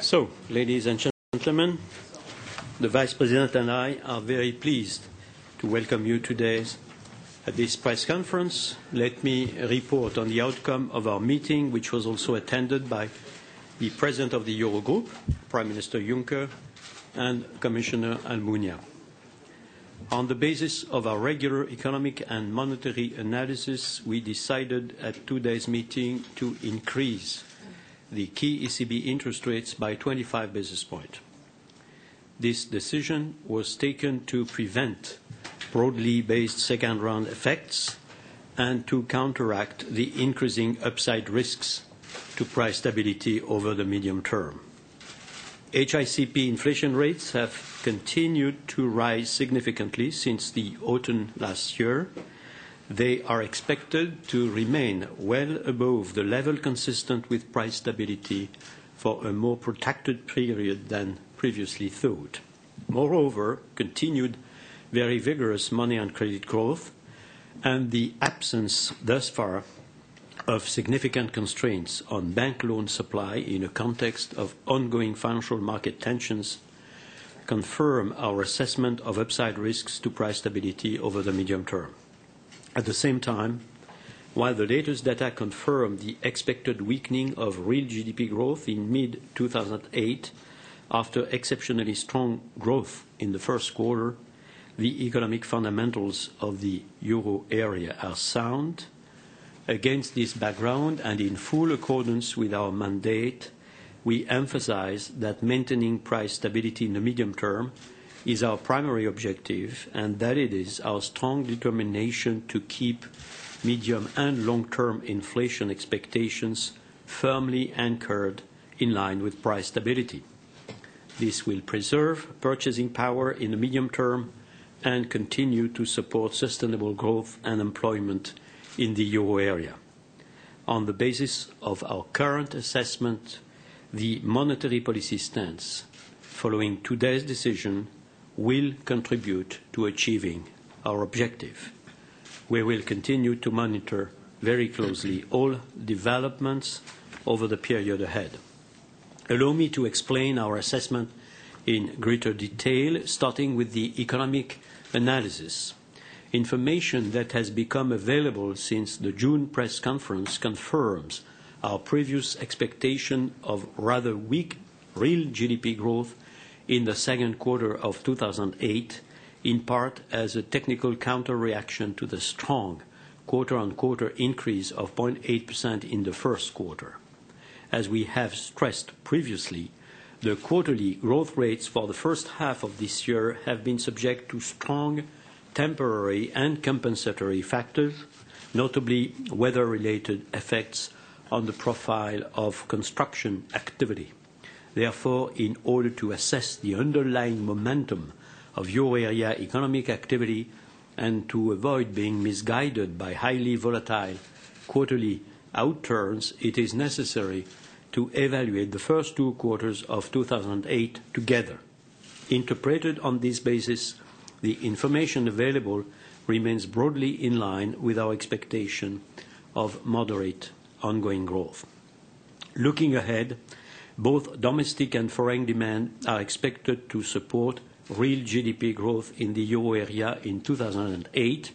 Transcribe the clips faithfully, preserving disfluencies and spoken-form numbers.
So, ladies and gentlemen, the Vice President and I are very pleased to welcome you today at this press conference. Let me report on the outcome of our meeting, which was also attended by the President of the Eurogroup, Prime Minister Juncker, and Commissioner Almunia. On the basis of our regular economic and monetary analysis, we decided at today's meeting to increase the key E C B interest rates by twenty-five basis points. This decision was taken to prevent broadly based second-round effects and to counteract the increasing upside risks to price stability over the medium term. H I C P inflation rates have continued to rise significantly since the autumn last year. They are expected to remain well above the level consistent with price stability for a more protracted period than previously thought. Moreover, continued very vigorous money and credit growth and the absence thus far of significant constraints on bank loan supply in a context of ongoing financial market tensions confirm our assessment of upside risks to price stability over the medium term. At the same time, while the latest data confirm the expected weakening of real G D P growth in mid two thousand eight after exceptionally strong growth in the first quarter, the economic fundamentals of the euro area are sound. Against this background and in full accordance with our mandate, we emphasize that maintaining price stability in the medium term is our primary objective and that it is our strong determination to keep medium and long-term inflation expectations firmly anchored in line with price stability. This will preserve purchasing power in the medium term and continue to support sustainable growth and employment in the euro area. On the basis of our current assessment, the monetary policy stance following today's decision will contribute to achieving our objective. We will continue to monitor very closely all developments over the period ahead. Allow me to explain our assessment in greater detail, starting with the economic analysis. Information that has become available since the June press conference confirms our previous expectation of rather weak real G D P growth in the second quarter of two thousand eight, in part as a technical counter-reaction to the strong quarter-on-quarter increase of zero point eight percent in the first quarter. As we have stressed previously, the quarterly growth rates for the first half of this year have been subject to strong temporary and compensatory factors, notably weather-related effects on the profile of construction activity. Therefore, in order to assess the underlying momentum of euro area economic activity and to avoid being misguided by highly volatile quarterly outturns, it is necessary to evaluate the first two quarters of two thousand eight together. Interpreted on this basis, the information available remains broadly in line with our expectation of moderate ongoing growth. Looking ahead, both domestic and foreign demand are expected to support real G D P growth in the euro area in two thousand eight,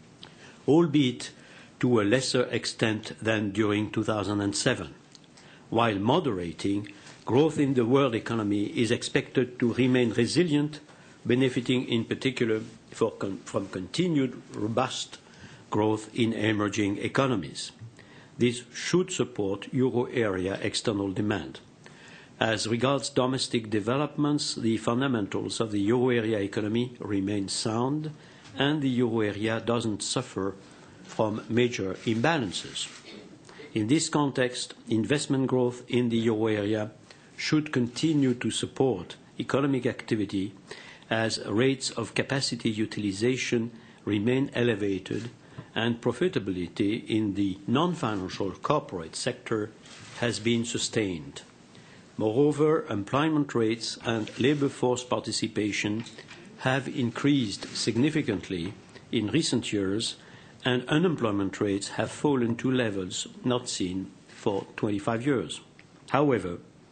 albeit to a lesser extent than during two thousand seven. While moderating, growth in the world economy is expected to remain resilient, benefiting in particular for con- from continued robust growth in emerging economies. This should support euro area external demand. As regards domestic developments, the fundamentals of the euro area economy remain sound and the euro area doesn't suffer from major imbalances. In this context, investment growth in the euro area should continue to support economic activity as rates of capacity utilization remain elevated and profitability in the non-financial corporate sector has been sustained. Moreover, employment rates and labor force participation have increased significantly in recent years, and unemployment rates have fallen to levels not seen for twenty-five years. However,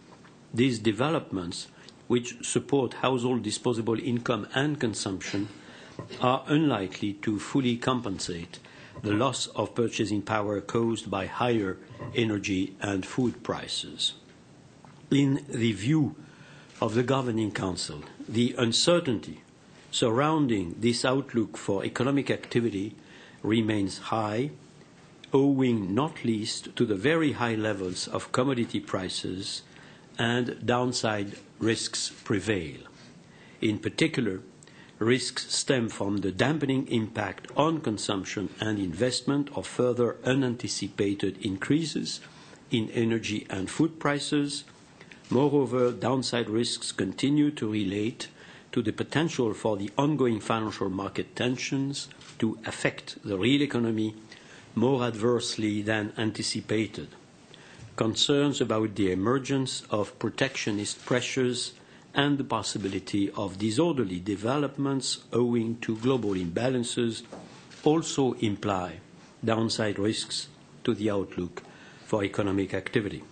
These developments, which support household disposable income and consumption, are unlikely to fully compensate the loss of purchasing power caused by higher energy and food prices. In the view of the Governing Council, the uncertainty surrounding this outlook for economic activity remains high, owing not least to the very high levels of commodity prices, and downside risks prevail. In particular, risks stem from the dampening impact on consumption and investment of further unanticipated increases in energy and food prices. Moreover, downside risks continue to relate to the potential for the ongoing financial market tensions to affect the real economy more adversely than anticipated. Concerns about the emergence of protectionist pressures and the possibility of disorderly developments owing to global imbalances also imply downside risks to the outlook for economic activity.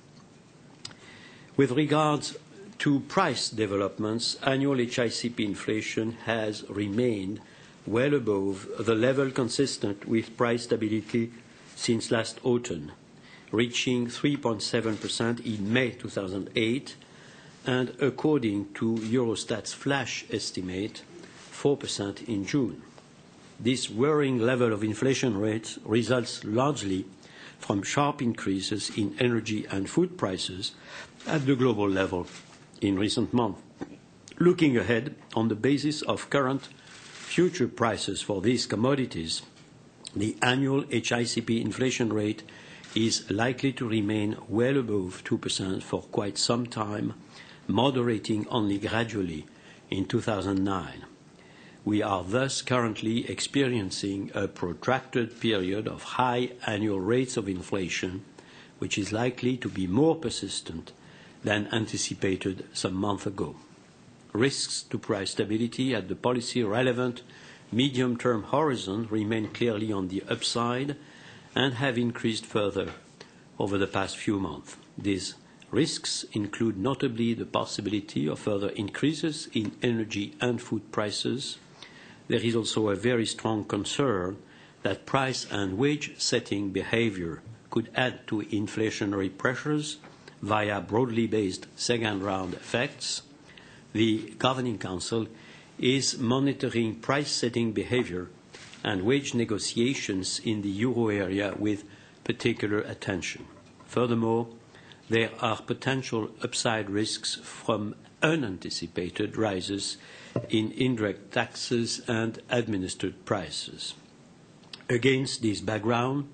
With regards to price developments, annual H I C P inflation has remained well above the level consistent with price stability since last autumn, reaching three point seven percent in May two thousand eight, and according to Eurostat's flash estimate, four percent in June. This worrying level of inflation rates results largely from sharp increases in energy and food prices at the global level in recent months. Looking ahead, on the basis of current future prices for these commodities, the annual H I C P inflation rate is likely to remain well above two percent for quite some time, moderating only gradually in two thousand nine. We are thus currently experiencing a protracted period of high annual rates of inflation, which is likely to be more persistent than anticipated some months ago. Risks to price stability at the policy-relevant medium-term horizon remain clearly on the upside and have increased further over the past few months. These risks include notably the possibility of further increases in energy and food prices. There is also a very strong concern that price and wage-setting behavior could add to inflationary pressures via broadly based second-round effects. The Governing Council is monitoring price-setting behavior and wage negotiations in the euro area with particular attention. Furthermore, there are potential upside risks from unanticipated rises in indirect taxes and administered prices. Against this background,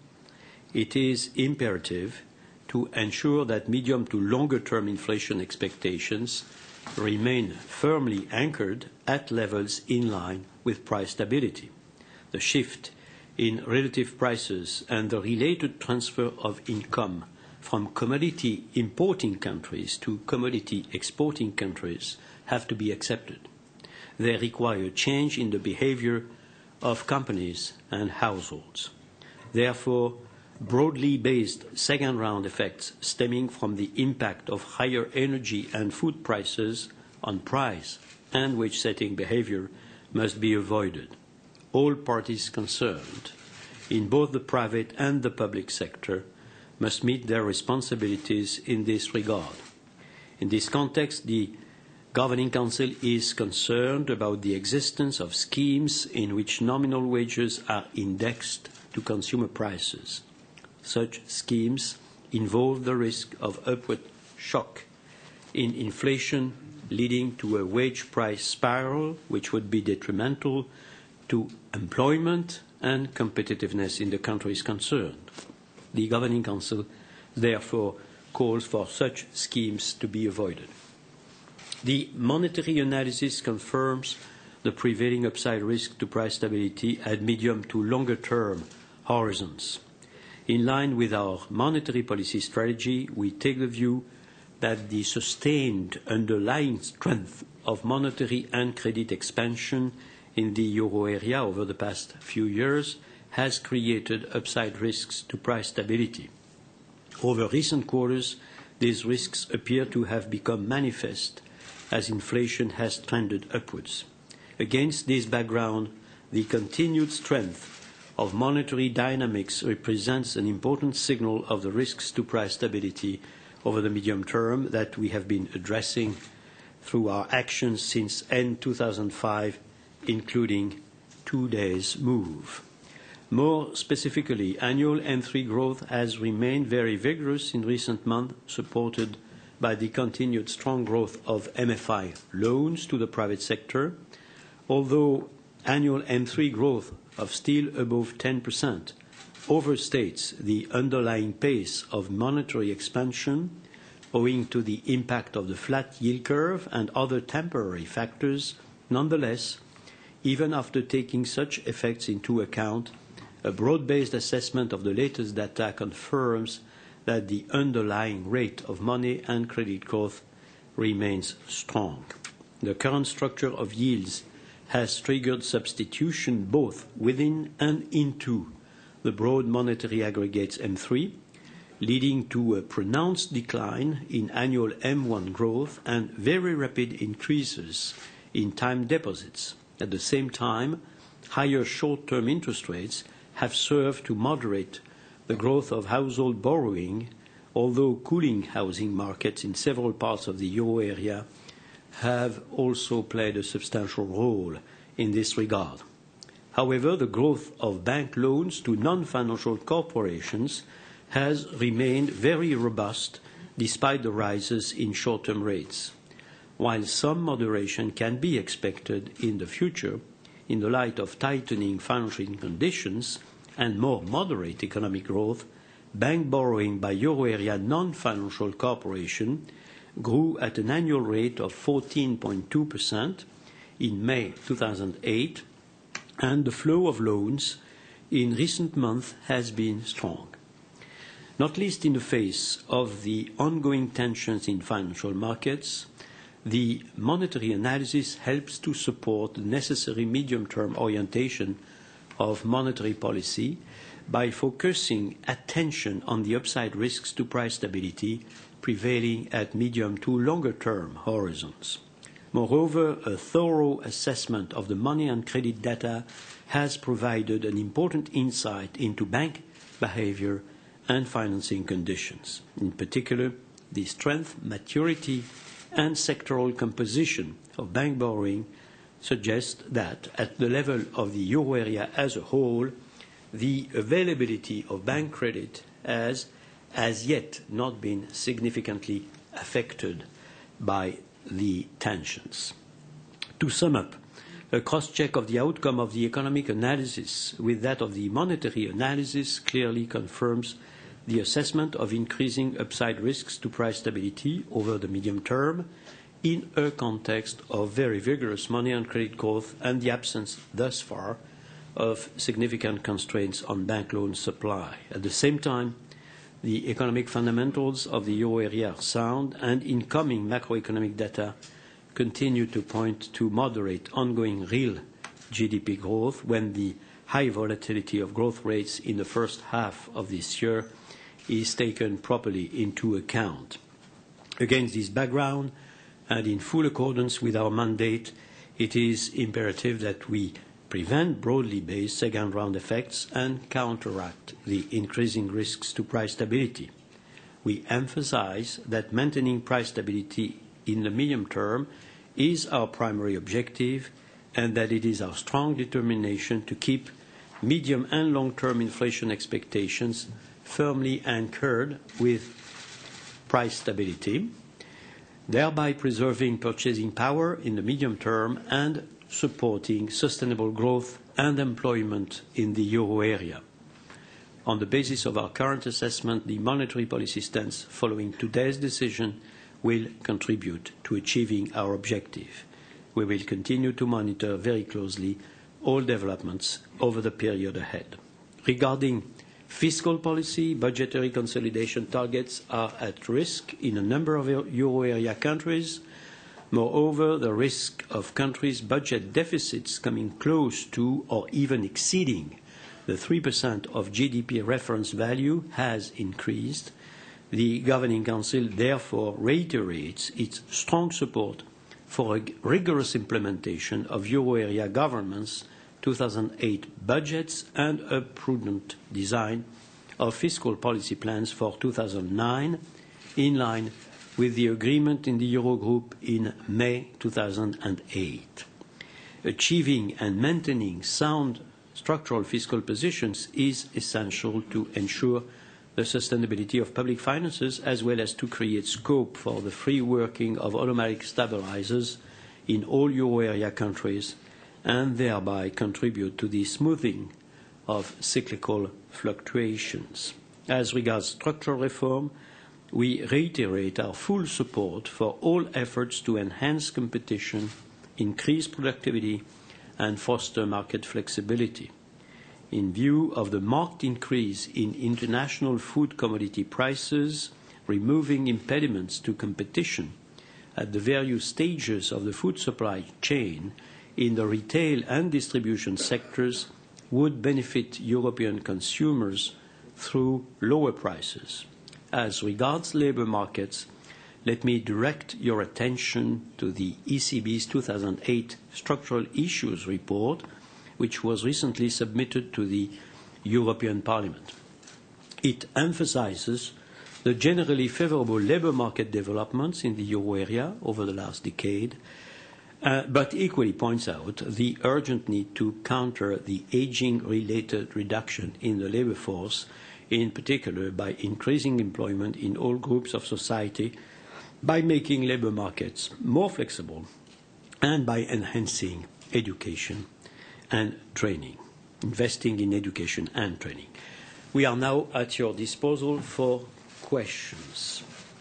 it is imperative to ensure that medium to longer term inflation expectations remain firmly anchored at levels in line with price stability. The shift in relative prices and the related transfer of income from commodity importing countries to commodity exporting countries have to be accepted. They require change in the behavior of companies and households. Therefore, broadly based second-round effects stemming from the impact of higher energy and food prices on price and wage-setting behavior must be avoided. All parties concerned, in both the private and the public sector, must meet their responsibilities in this regard. In this context, the Governing Council is concerned about the existence of schemes in which nominal wages are indexed to consumer prices. Such schemes involve the risk of upward shock in inflation, leading to a wage price spiral which would be detrimental to employment and competitiveness in the countries concerned. The Governing Council therefore calls for such schemes to be avoided. The monetary analysis confirms the prevailing upside risk to price stability at medium to longer term horizons. In line with our monetary policy strategy, we take the view that the sustained underlying strength of monetary and credit expansion in the euro area over the past few years has created upside risks to price stability. Over recent quarters, these risks appear to have become manifest as inflation has trended upwards. Against this background, the continued strength of monetary dynamics represents an important signal of the risks to price stability over the medium term that we have been addressing through our actions since end two thousand five, including today's move. More specifically, annual M three growth has remained very vigorous in recent months, supported by the continued strong growth of M F I loans to the private sector, although annual M three growth of still above ten percent overstates the underlying pace of monetary expansion owing to the impact of the flat yield curve and other temporary factors. Nonetheless, even after taking such effects into account, a broad-based assessment of the latest data confirms that the underlying rate of money and credit growth remains strong. The current structure of yields has triggered substitution both within and into the broad monetary aggregates M three, leading to a pronounced decline in annual M one growth and very rapid increases in time deposits. At the same time, higher short-term interest rates have served to moderate the growth of household borrowing, although cooling housing markets in several parts of the euro area have also played a substantial role in this regard. However, the growth of bank loans to non-financial corporations has remained very robust despite the rises in short-term rates. While some moderation can be expected in the future, in the light of tightening financial conditions and more moderate economic growth, bank borrowing by euro area non-financial corporations grew at an annual rate of fourteen point two percent in May two thousand eight, and the flow of loans in recent months has been strong. Not least in the face of the ongoing tensions in financial markets, the monetary analysis helps to support the necessary medium-term orientation of monetary policy by focusing attention on the upside risks to price stability prevailing at medium to longer-term horizons. Moreover, a thorough assessment of the money and credit data has provided an important insight into bank behavior and financing conditions. In particular, the strength, maturity, and sectoral composition of bank borrowing suggests that at the level of the euro area as a whole, the availability of bank credit has as yet not been significantly affected by the tensions. To sum up, a cross-check of the outcome of the economic analysis with that of the monetary analysis clearly confirms the assessment of increasing upside risks to price stability over the medium term in a context of very vigorous money and credit growth and the absence thus far of significant constraints on bank loan supply. At the same time, the economic fundamentals of the euro area are sound, and incoming macroeconomic data continue to point to moderate ongoing real G D P growth when the high volatility of growth rates in the first half of this year is taken properly into account. Against this background, and in full accordance with our mandate, it is imperative that we prevent broadly based second-round effects and counteract the increasing risks to price stability. We emphasize that maintaining price stability in the medium term is our primary objective, and that it is our strong determination to keep medium and long-term inflation expectations firmly anchored with price stability, thereby preserving purchasing power in the medium term and supporting sustainable growth and employment in the euro area. On the basis of our current assessment, the monetary policy stance following today's decision will contribute to achieving our objective. We will continue to monitor very closely all developments over the period ahead. Regarding fiscal policy, budgetary consolidation targets are at risk in a number of euro area countries. Moreover, the risk of countries' budget deficits coming close to or even exceeding the three percent of G D P reference value has increased. The Governing Council therefore reiterates its strong support for a rigorous implementation of euro area government's two thousand eight budgets and a prudent design of fiscal policy plans for two thousand nine, in line with the agreement in the Eurogroup in May two thousand eight. Achieving and maintaining sound structural fiscal positions is essential to ensure the sustainability of public finances, as well as to create scope for the free working of automatic stabilizers in all euro area countries, and thereby contribute to the smoothing of cyclical fluctuations. As regards structural reform, we reiterate our full support for all efforts to enhance competition, increase productivity, and foster market flexibility. In view of the marked increase in international food commodity prices, removing impediments to competition at the various stages of the food supply chain in the retail and distribution sectors would benefit European consumers through lower prices. As regards labour markets, let me direct your attention to the E C B's two thousand eight Structural Issues Report, which was recently submitted to the European Parliament. It emphasizes the generally favorable labour market developments in the euro area over the last decade, uh, but equally points out the urgent need to counter the ageing-related reduction in the labour force, in particular by increasing employment in all groups of society, by making labour markets more flexible, and by enhancing education and training, investing in education and training. We are now at your disposal for questions.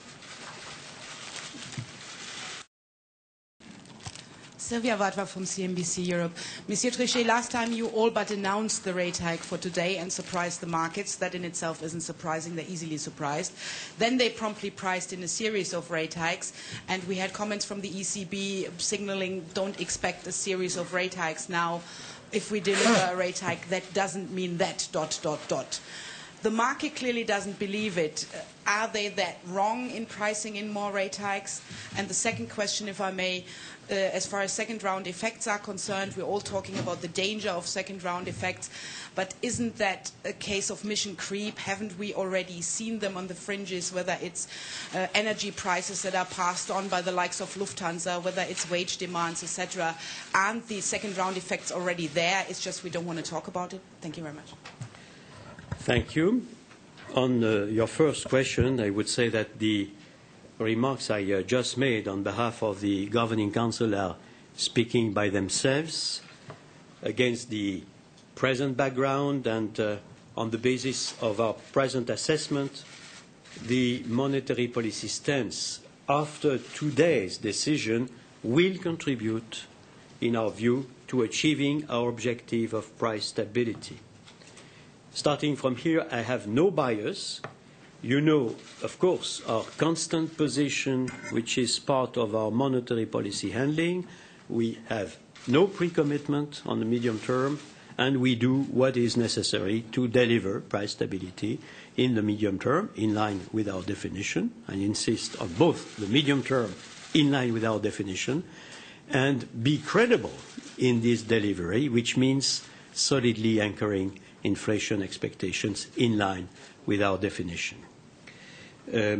Sylvia Wadwa from C N B C Europe. Monsieur Trichet, last time you all but announced the rate hike for today and surprised the markets. That in itself isn't surprising. They're easily surprised. Then they promptly priced in a series of rate hikes, and we had comments from the E C B signaling don't expect a series of rate hikes now. If we deliver a rate hike, that doesn't mean that, dot, dot, dot. The market clearly doesn't believe it. Are they that wrong in pricing in more rate hikes? And the second question, if I may, uh, as far as second round effects are concerned, we're all talking about the danger of second round effects, but isn't that a case of mission creep? Haven't we already seen them on the fringes, whether it's uh, energy prices that are passed on by the likes of Lufthansa, whether it's wage demands, et cetera? Aren't the second round effects already there? It's just we don't want to talk about it. Thank you very much. Thank you. On uh, your first question, I would say that the remarks I uh, just made on behalf of the Governing Council are speaking by themselves against the present background and uh, on the basis of our present assessment. The monetary policy stance after today's decision will contribute, in our view, to achieving our objective of price stability. Starting from here, I have no bias. You know, of course, our constant position, which is part of our monetary policy handling. We have no pre-commitment on the medium term, and we do what is necessary to deliver price stability in the medium term, in line with our definition. I insist on both the medium term, in line with our definition, and be credible in this delivery, which means solidly anchoring inflation expectations in line with our definition. Uh,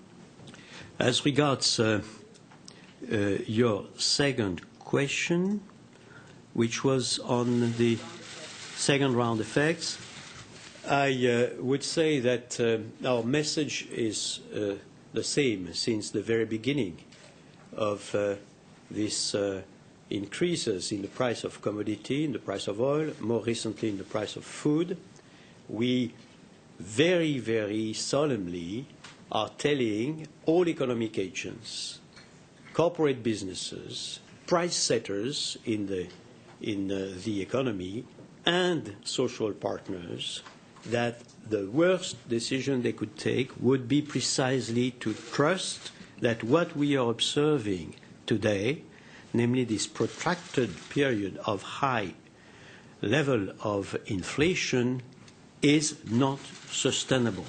as regards uh, uh, your second question, which was on the second round effects, I uh, would say that uh, our message is uh, the same since the very beginning of uh, this uh, increases in the price of commodity, in the price of oil, more recently in the price of food. We very, very solemnly are telling all economic agents, corporate businesses, price setters in the, in uh, the economy, and social partners that the worst decision they could take would be precisely to trust that what we are observing today, namely this protracted period of high level of inflation, is not sustainable.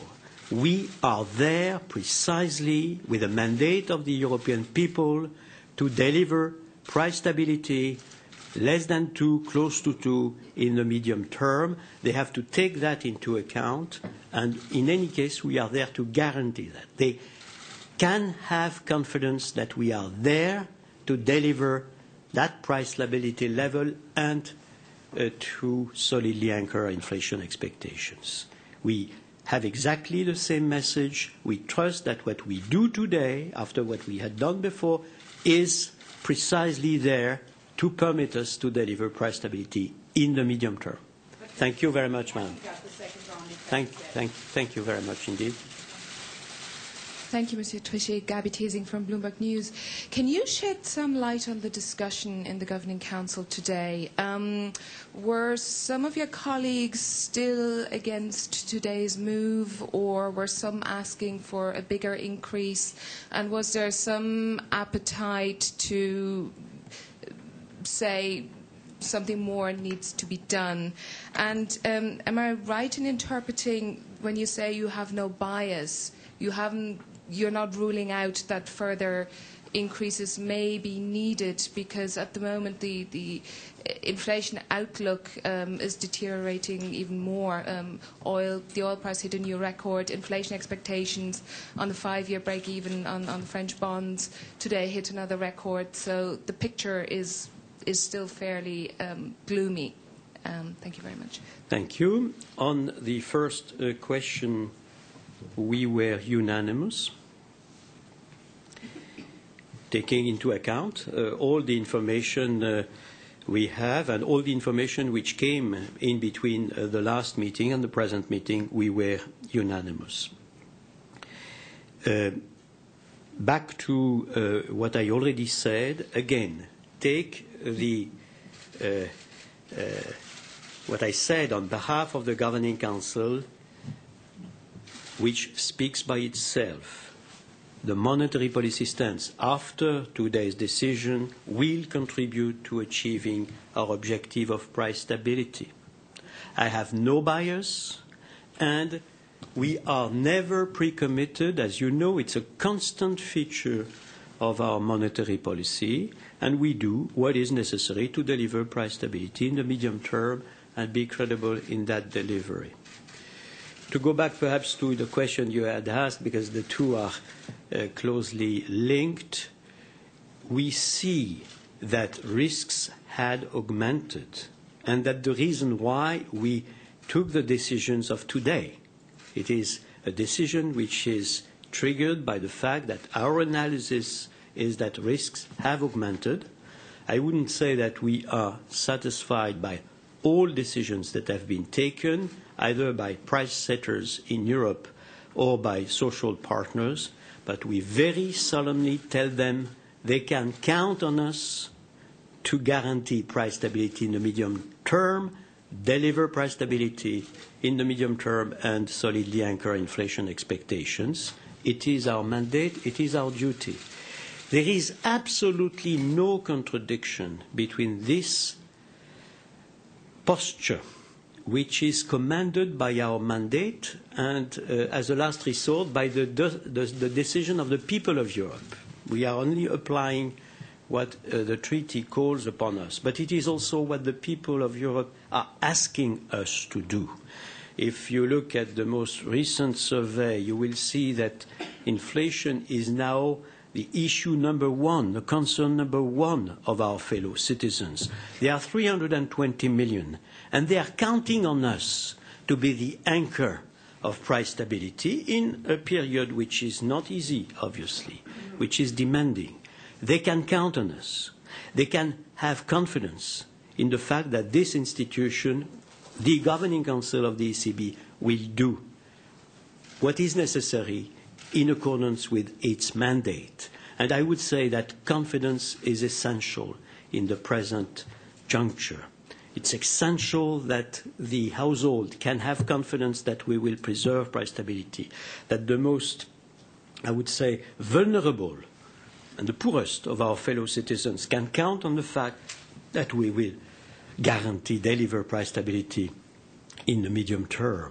We are there precisely with the mandate of the European people to deliver price stability, less than two, close to two in the medium term. They have to take that into account, and in any case, we are there to guarantee that. They can have confidence that we are there to deliver that price stability level and uh, to solidly anchor inflation expectations. We have exactly the same message. We trust that what we do today, after what we had done before, is precisely there to permit us to deliver price stability in the medium term. Thank you very much, ma'am. Thank, thank, thank you very much indeed. Thank you, Monsieur Trichet. Gabby Teasing from Bloomberg News. Can you shed some light on the discussion in the Governing Council today? Um, were some of your colleagues still against today's move, or were some asking for a bigger increase? And was there some appetite to say something more needs to be done? And um, am I right in interpreting when you say you have no bias, you haven't you're not ruling out that further increases may be needed, because at the moment the, the inflation outlook um, is deteriorating even more. Um, oil, the oil price hit a new record. Inflation expectations on the five-year break-even on, on French bonds today hit another record. So the picture is is still fairly um, gloomy. Um, thank you very much. Thank you. On the first uh, question, we were unanimous, taking into account uh, all the information uh, we have and all the information which came in between uh, the last meeting and the present meeting. We were unanimous. Uh, back to uh, what I already said, again, take the uh, uh, what I said on behalf of the Governing Council, which speaks by itself. The monetary policy stance after today's decision will contribute to achieving our objective of price stability. I have no bias, and we are never pre-committed. As you know, it's a constant feature of our monetary policy, and we do what is necessary to deliver price stability in the medium term and be credible in that delivery. To go back perhaps to the question you had asked, because the two are uh, closely linked, we see that risks had augmented, and that the reason why we took the decisions of today, it is a decision which is triggered by the fact that our analysis is that risks have augmented. I wouldn't say that we are satisfied by all decisions that have been taken, either by price setters in Europe or by social partners, but we very solemnly tell them they can count on us to guarantee price stability in the medium term, deliver price stability in the medium term, and solidly anchor inflation expectations. It is our mandate, it is our duty. There is absolutely no contradiction between this posture, which is commanded by our mandate and, uh, as a last resort, by the, the, the decision of the people of Europe. We are only applying what uh, the treaty calls upon us, but it is also what the people of Europe are asking us to do. If you look at the most recent survey, you will see that inflation is now the issue number one, the concern number one of our fellow citizens. There are three hundred twenty million, and they are counting on us to be the anchor of price stability in a period which is not easy, obviously, which is demanding. They can count on us. They can have confidence in the fact that this institution, the Governing Council of the E C B, will do what is necessary in accordance with its mandate. And I would say that confidence is essential in the present juncture. It's essential that the household can have confidence that we will preserve price stability, that the most, I would say, vulnerable and the poorest of our fellow citizens can count on the fact that we will guarantee, deliver price stability in the medium term.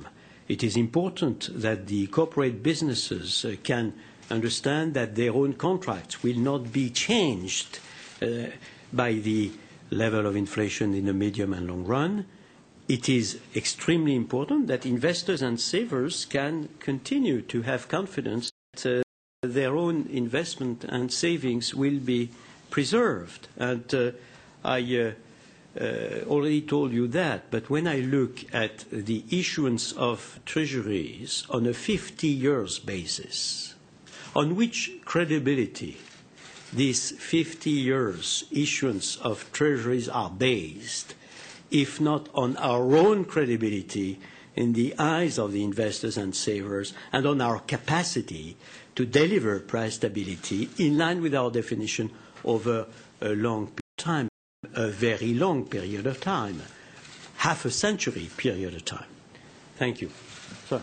it is important that the corporate businesses uh, can understand that their own contracts will not be changed uh, by the level of inflation in the medium and long run. It is extremely important that investors and savers can continue to have confidence that uh, their own investment and savings will be preserved. And uh, I uh, uh, already told you that, but when I look at the issuance of treasuries on a fifty years basis, on which credibility these fifty years issuance of treasuries are based, if not on our own credibility in the eyes of the investors and savers, and on our capacity to deliver price stability in line with our definition over a long period of time, a very long period of time, half a century period of time. Thank you. Sir.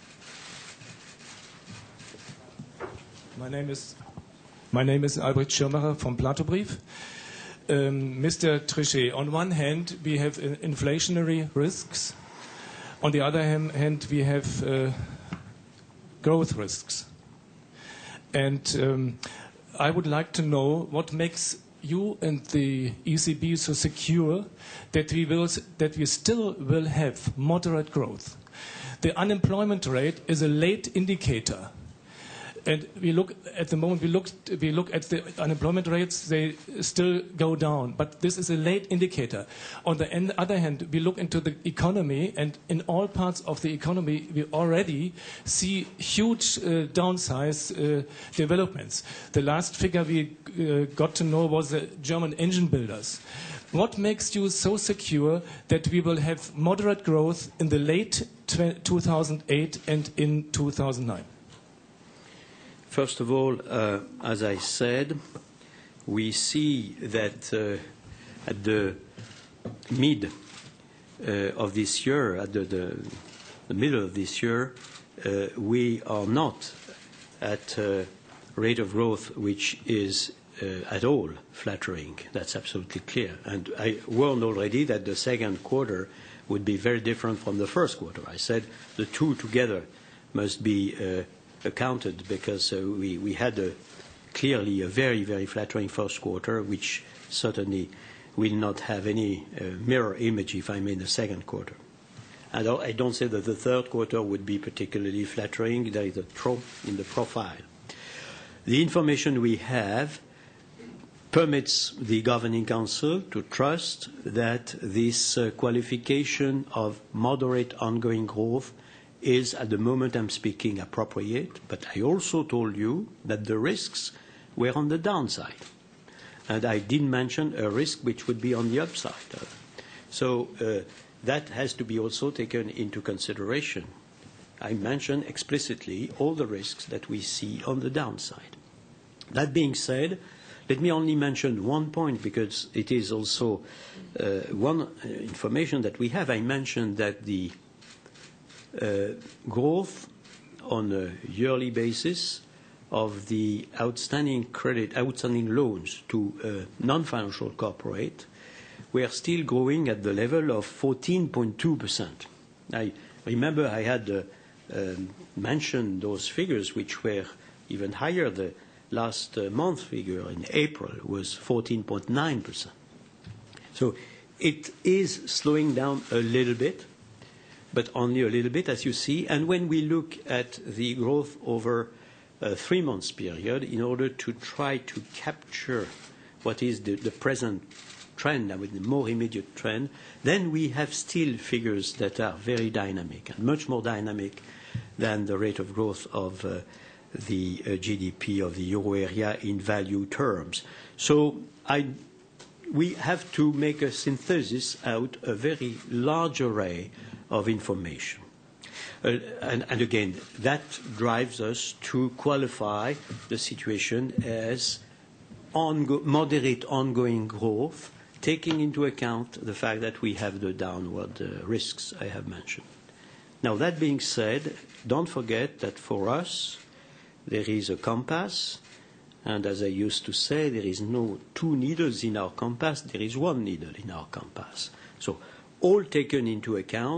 My name is, my name is Albrecht Schirmacher from Platobrief. Um, Mister Trichet, on one hand, we have uh, inflationary risks. On the other hand, we have uh, growth risks. And um, I would like to know what makes you and the E C B so secure that we, will, that we still will have moderate growth. The unemployment rate is a late indicator. And we look at the moment, we look, we look at the unemployment rates, they still go down. But this is a late indicator. On the other hand, we look into the economy, and in all parts of the economy, we already see huge uh, downsize uh, developments. The last figure we uh, got to know was the German engine builders. What makes you so secure that we will have moderate growth in the late two thousand eight and in two thousand nine? First of all, uh, as I said, we see that uh, at the mid uh, of this year, at the, the, the middle of this year, uh, we are not at a rate of growth which is uh, at all flattering. That's absolutely clear. And I warned already that the second quarter would be very different from the first quarter. I said the two together must be uh, accounted because uh, we, we had a, clearly a very, very flattering first quarter, which certainly will not have any uh, mirror image, if I may, in the second quarter. And I don't say that the third quarter would be particularly flattering. There is a trope in the profile. The information we have permits the Governing Council to trust that this uh, qualification of moderate ongoing growth is, at the moment I'm speaking, appropriate, but I also told you that the risks were on the downside. And I didn't mention a risk which would be on the upside. So uh, that has to be also taken into consideration. I mentioned explicitly all the risks that we see on the downside. That being said, let me only mention one point, because it is also uh, one uh, information that we have. I mentioned that the Uh, growth on a yearly basis of the outstanding credit, outstanding loans to uh, non-financial corporate, we are still growing at the level of fourteen point two percent. I remember I had uh, um, mentioned those figures, which were even higher. The last uh, month figure in April was fourteen point nine percent. So it is slowing down a little bit, but only a little bit, as you see. And when we look at the growth over a three months period, in order to try to capture what is the, the present trend, I mean, the more immediate trend, then we have still figures that are very dynamic, and much more dynamic than the rate of growth of uh, the uh, G D P of the euro area in value terms. So I, we have to make a synthesis out a very large array of information. Uh, and, and again, that drives us to qualify the situation as ongo- moderate ongoing growth, taking into account the fact that we have the downward uh, risks I have mentioned. Now, that being said, don't forget that for us, there is a compass, and as I used to say, there is no two needles in our compass, there is one needle in our compass. So all taken into account,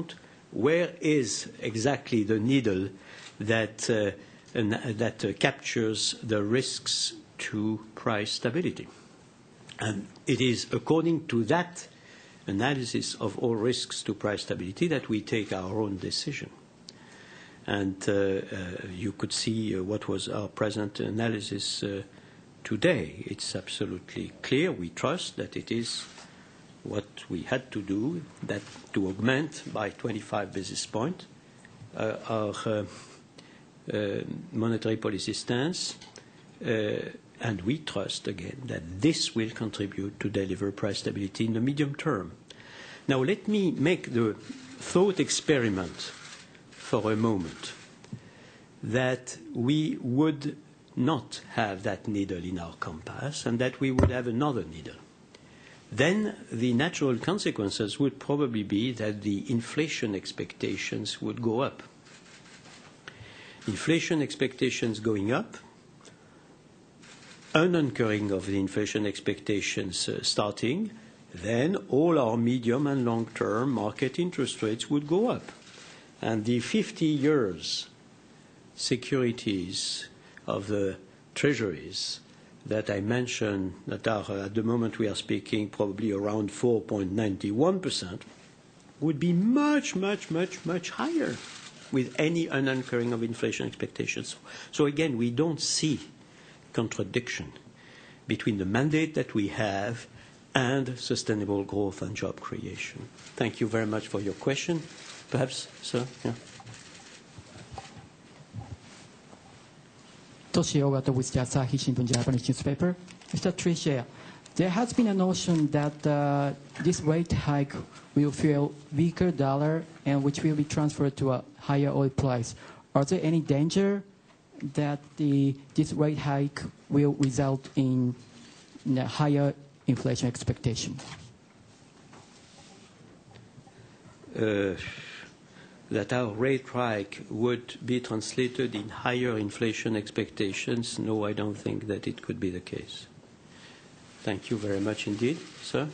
where is exactly the needle that, uh, that uh, captures the risks to price stability? And it is according to that analysis of all risks to price stability that we take our own decision. And uh, uh, you could see uh, what was our present analysis uh, today. It's absolutely clear. We trust that it is what we had to do, that to augment by twenty-five basis points uh, our uh, uh, monetary policy stance. Uh, and we trust, again, that this will contribute to deliver price stability in the medium term. Now, let me make the thought experiment for a moment that we would not have that needle in our compass and that we would have another needle. Then the natural consequences would probably be that the inflation expectations would go up. Inflation expectations going up, an anchoring of the inflation expectations uh, starting, then all our medium and long-term market interest rates would go up. And the fifty years securities of the treasuries that I mentioned that are, uh, at the moment we are speaking, probably around four point nine one percent, would be much, much, much, much higher with any unanchoring of inflation expectations. So again, we don't see contradiction between the mandate that we have and sustainable growth and job creation. Thank you very much for your question. Perhaps, sir? Yeah. Toshi Ogata with the Asahi Shimbun Japanese newspaper. Mister Trichet, there has been a notion that uh, this rate hike will fuel weaker dollar and which will be transferred to a higher oil price. Are there any danger that the, this rate hike will result in a higher inflation expectation? Uh, that our rate hike would be translated in higher inflation expectations, no, I don't think that it could be the case. Thank you very much indeed. Sir?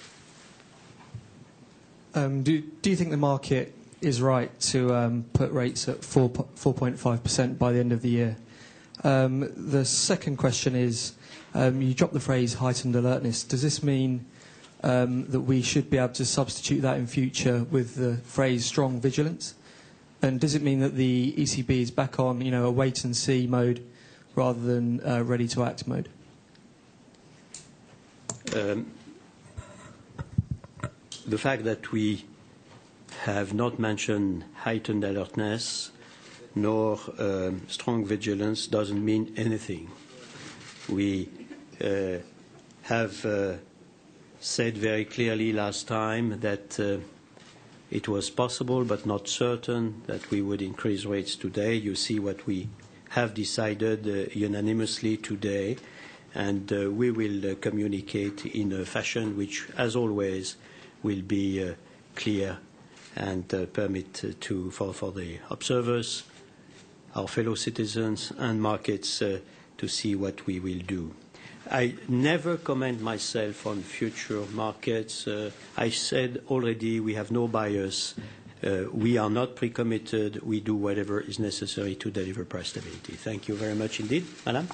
Um, do, do you think the market is right to um, put rates at four point five percent by the end of the year? Um, the second question is, um, you dropped the phrase heightened alertness. Does this mean um, that we should be able to substitute that in future with the phrase strong vigilance? And does it mean that the E C B is back on, you know, a wait and see mode rather than uh, ready to act mode? Um, the fact that we have not mentioned heightened alertness nor um, strong vigilance doesn't mean anything. We uh, have uh, said very clearly last time that uh, it was possible but not certain that we would increase rates today. You see what we have decided uh, unanimously today, and uh, we will uh, communicate in a fashion which, as always, will be uh, clear and uh, permit uh, to for, for the observers, our fellow citizens and markets uh, to see what we will do. I never comment myself on future markets. Uh, I said already we have no bias. Uh, we are not pre-committed. We do whatever is necessary to deliver price stability. Thank you very much indeed. Madam?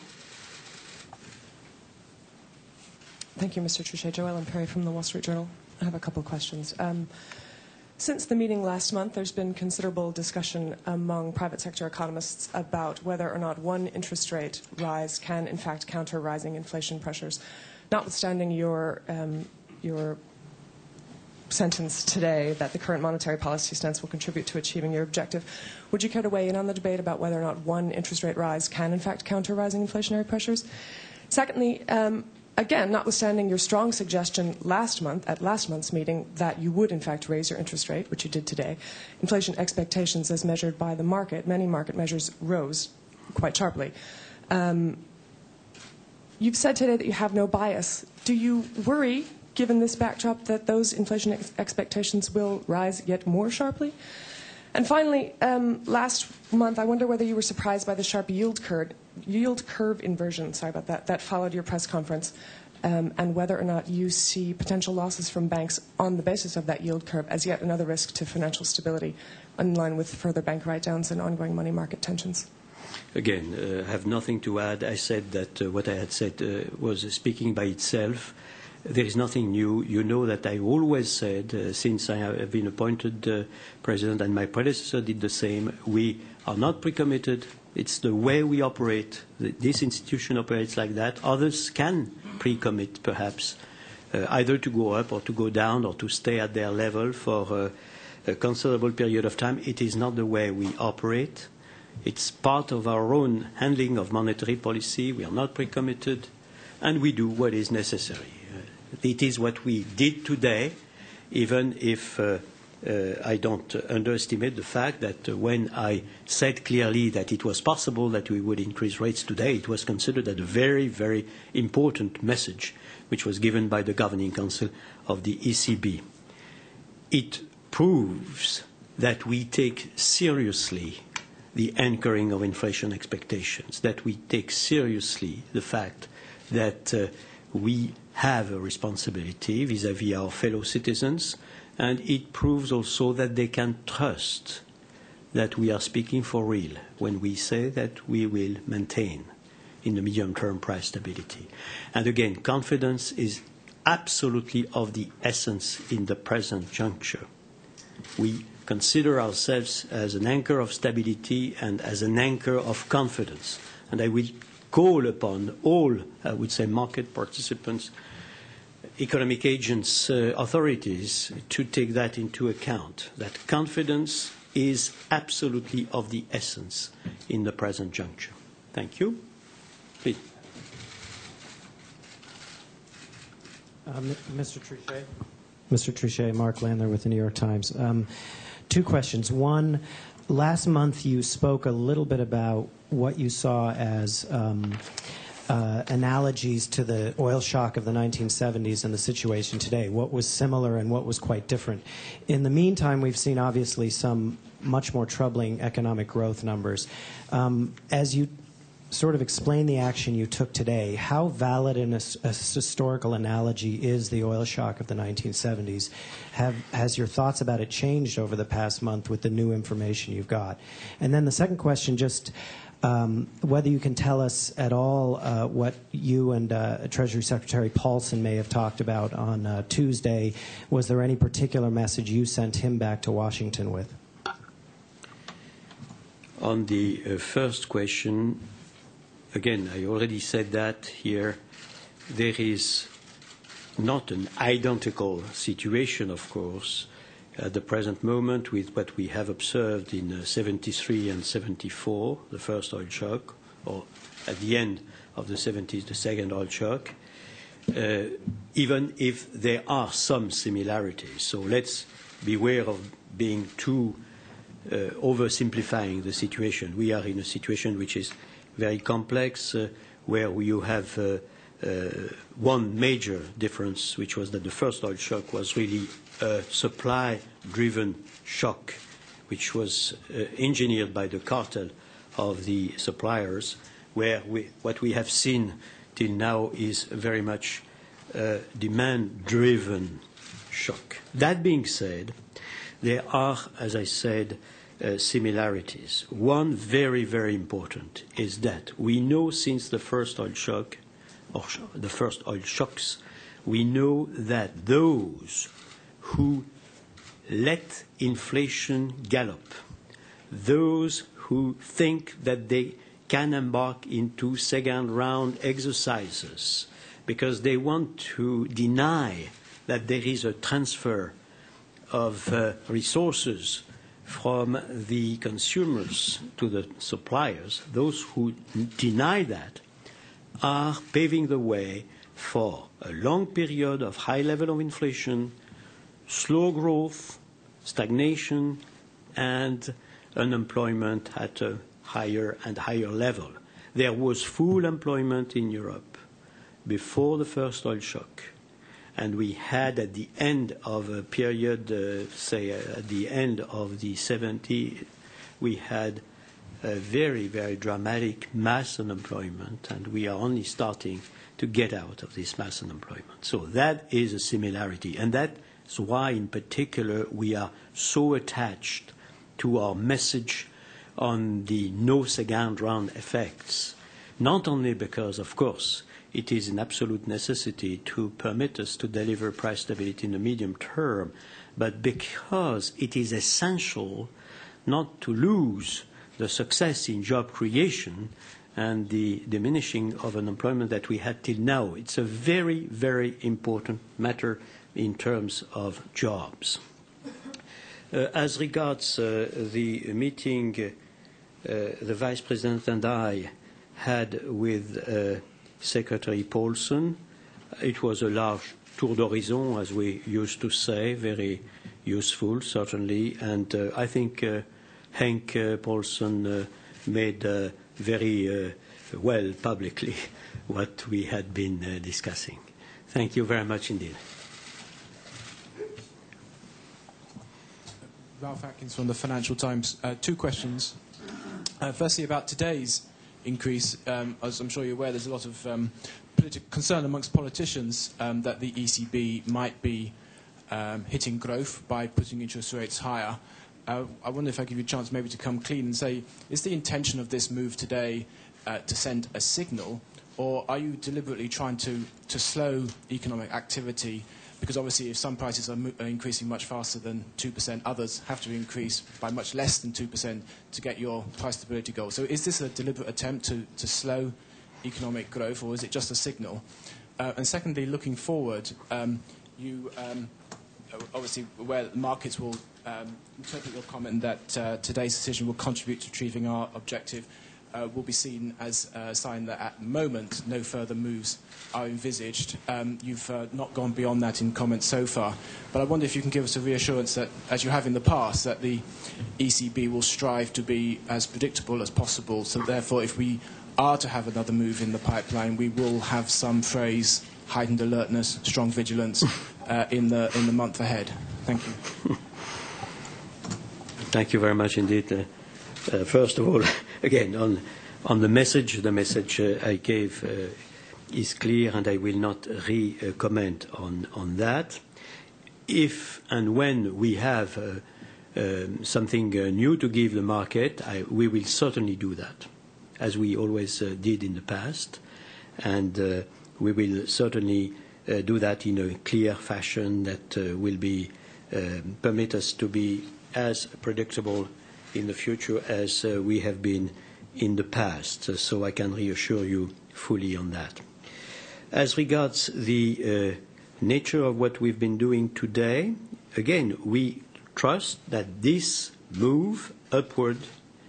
Thank you, Mister Trichet. Joellen Perry from the Wall Street Journal. I have a couple of questions. Um, Since the meeting last month, there's been considerable discussion among private sector economists about whether or not one interest rate rise can, in fact, counter rising inflation pressures. Notwithstanding your, um, your sentence today that the current monetary policy stance will contribute to achieving your objective, would you care to weigh in on the debate about whether or not one interest rate rise can, in fact, counter rising inflationary pressures? Secondly, um, again, notwithstanding your strong suggestion last month, at last month's meeting, that you would, in fact, raise your interest rate, which you did today, inflation expectations as measured by the market, many market measures rose quite sharply. Um, you've said today that you have no bias. Do you worry, given this backdrop, that those inflation ex expectations will rise yet more sharply? And finally, um, last month, I wonder whether you were surprised by the sharp yield curve, yield curve inversion, sorry about that, that followed your press conference. um, and whether or not you see potential losses from banks on the basis of that yield curve as yet another risk to financial stability in line with further bank write-downs and ongoing money market tensions. Again, uh, I have nothing to add. I said that uh, what I had said uh, was speaking by itself. There is nothing new. You know that I always said, uh, since I have been appointed uh, president, and my predecessor did the same, we are not pre-committed. It's the way we operate. This institution operates like that. Others can pre-commit, perhaps, uh, either to go up or to go down or to stay at their level for uh, a considerable period of time. It is not the way we operate. It's part of our own handling of monetary policy. We are not pre-committed, and we do what is necessary. It is what we did today, even if uh, uh, I don't uh, underestimate the fact that uh, when I said clearly that it was possible that we would increase rates today, it was considered as a very, very important message which was given by the Governing Council of the E C B. It proves that we take seriously the anchoring of inflation expectations, that we take seriously the fact that uh, we have a responsibility vis-à-vis our fellow citizens, and it proves also that they can trust that we are speaking for real when we say that we will maintain in the medium-term price stability. And again, confidence is absolutely of the essence in the present juncture. We consider ourselves as an anchor of stability and as an anchor of confidence. And I will call upon all, I would say, market participants, economic agents, uh, authorities, to take that into account, that confidence is absolutely of the essence in the present juncture. Thank you. Please. Uh, Mister Trichet. Mister Trichet, Mark Landler with the New York Times. Um, two questions. One, last month you spoke a little bit about what you saw as um, uh, analogies to the oil shock of the nineteen seventies and the situation today. What was similar and what was quite different? In the meantime, we've seen obviously some much more troubling economic growth numbers. Um, as you sort of explain the action you took today, how valid in a, a historical analogy is the oil shock of the nineteen seventies? Have, has your thoughts about it changed over the past month with the new information you've got? And then the second question, just um, whether you can tell us at all uh, what you and uh, Treasury Secretary Paulson may have talked about on uh, Tuesday. Was there any particular message you sent him back to Washington with? On the uh, first question, again, I already said that here. There is not an identical situation, of course, at the present moment with what we have observed in uh, seventy-three and seventy-four, the first oil shock, or at the end of the seventies, the second oil shock, uh, even if there are some similarities. So let's beware of being too uh, oversimplifying the situation. We are in a situation which is very complex, uh, where you have uh, uh, one major difference, which was that the first oil shock was really a supply-driven shock, which was uh, engineered by the cartel of the suppliers, where we, what we have seen till now is very much a demand-driven shock. That being said, there are, as I said, Uh, similarities. One very, very important is that we know since the first oil shock, or sh the first oil shocks, we know that those who let inflation gallop, those who think that they can embark into second round exercises because they want to deny that there is a transfer of uh, resources from the consumers to the suppliers, those who deny that are paving the way for a long period of high level of inflation, slow growth, stagnation, and unemployment at a higher and higher level. There was full employment in Europe before the first oil shock. And we had at the end of a period, uh, say uh, at the end of the seventies, we had a very, very dramatic mass unemployment, and we are only starting to get out of this mass unemployment. So that is a similarity, and that's why, in particular, we are so attached to our message on the no second round effects, not only because, of course, it is an absolute necessity to permit us to deliver price stability in the medium term, but because it is essential not to lose the success in job creation and the diminishing of unemployment that we had till now. It's a very, very important matter in terms of jobs. Uh, as regards uh, the meeting uh, the Vice President and I had with uh, Secretary Paulson, it was a large tour d'horizon, as we used to say, very useful, certainly, and uh, I think uh, Henk uh, Paulson uh, made uh, very uh, well publicly what we had been uh, discussing. Thank you very much indeed. Ralph Atkins from the Financial Times. Uh, two questions. Uh, firstly, about today's increase. Um, as I'm sure you're aware, there's a lot of um, political concern amongst politicians um, that the E C B might be um, hitting growth by putting interest rates higher. Uh, I wonder if I give you a chance maybe to come clean and say, is the intention of this move today uh, to send a signal, or are you deliberately trying to, to slow economic activity? Because obviously if some prices are, mo are increasing much faster than two percent, others have to increase by much less than two percent to get your price stability goal. So is this a deliberate attempt to, to slow economic growth, or is it just a signal? Uh, and secondly, looking forward, um, you um, obviously aware that the markets will um, interpret your comment that uh, today's decision will contribute to achieving our objective. Uh, will be seen as a sign that at the moment no further moves are envisaged. Um, you've uh, not gone beyond that in comments so far, but I wonder if you can give us a reassurance that, as you have in the past, that the E C B will strive to be as predictable as possible, so therefore if we are to have another move in the pipeline, we will have some phrase, heightened alertness, strong vigilance uh, in, the, in the month ahead. Thank you. Thank you very much indeed. Uh, Uh, first of all, again, on, on the message, the message uh, I gave uh, is clear, and I will not re-comment on, on that. If and when we have uh, um, something uh, new to give the market, I, we will certainly do that, as we always uh, did in the past. And uh, we will certainly uh, do that in a clear fashion that uh, will be, uh, permit us to be as predictable in the future as uh, we have been in the past. Uh, so I can reassure you fully on that. As regards the uh, nature of what we've been doing today, again, we trust that this move upward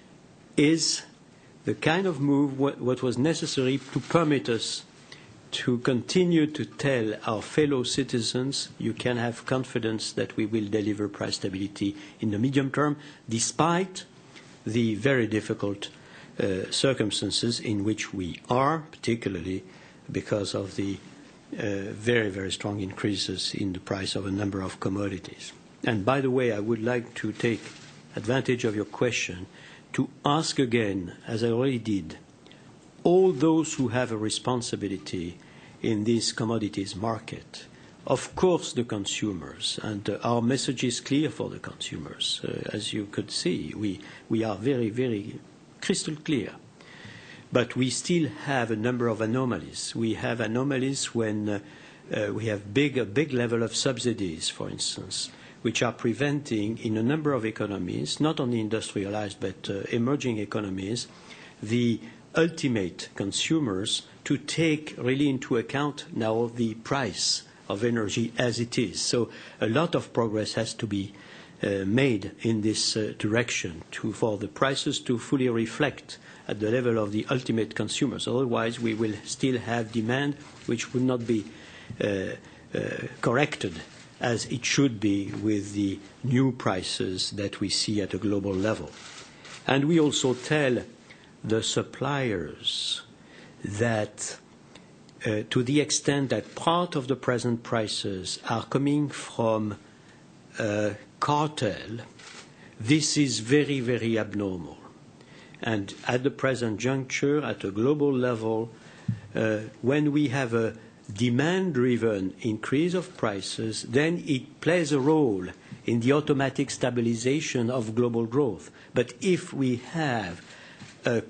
is the kind of move what, what was necessary to permit us to continue to tell our fellow citizens, you can have confidence that we will deliver price stability in the medium term, despite the very difficult uh, circumstances in which we are, particularly because of the uh, very, very strong increases in the price of a number of commodities. And by the way, I would like to take advantage of your question to ask again, as I already did, all those who have a responsibility in this commodities market, of course the consumers, and uh, our message is clear for the consumers. Uh, as you could see, we, we are very, very crystal clear. But we still have a number of anomalies. We have anomalies when uh, uh, we have big, a big level of subsidies, for instance, which are preventing in a number of economies, not only industrialized but uh, emerging economies, the ultimate consumers to take really into account now the price of energy as it is. So a lot of progress has to be uh, made in this uh, direction to, for the prices to fully reflect at the level of the ultimate consumers. Otherwise, we will still have demand which would not be uh, uh, corrected as it should be with the new prices that we see at a global level. And we also tell the suppliers that uh, to the extent that part of the present prices are coming from uh, cartel, this is very, very abnormal. And at the present juncture, at a global level, uh, when we have a demand-driven increase of prices, then it plays a role in the automatic stabilization of global growth. But if we have a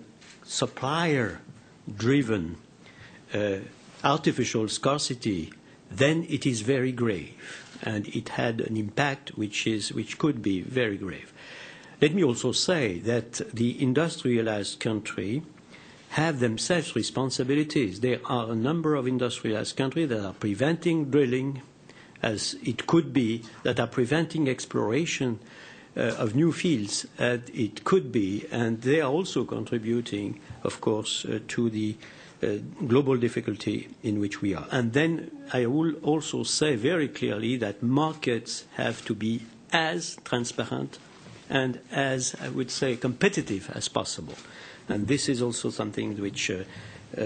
supplier-driven uh, artificial scarcity, then it is very grave, and it had an impact which is which could be very grave. Let me also say that the industrialized countries have themselves responsibilities. There are a number of industrialized countries that are preventing drilling, as it could be, that are preventing exploration uh, of new fields, as it could be, and they are also contributing, of course, uh, to the uh, global difficulty in which we are. And then I will also say very clearly that markets have to be as transparent and as, I would say, competitive as possible. And this is also something which uh, uh,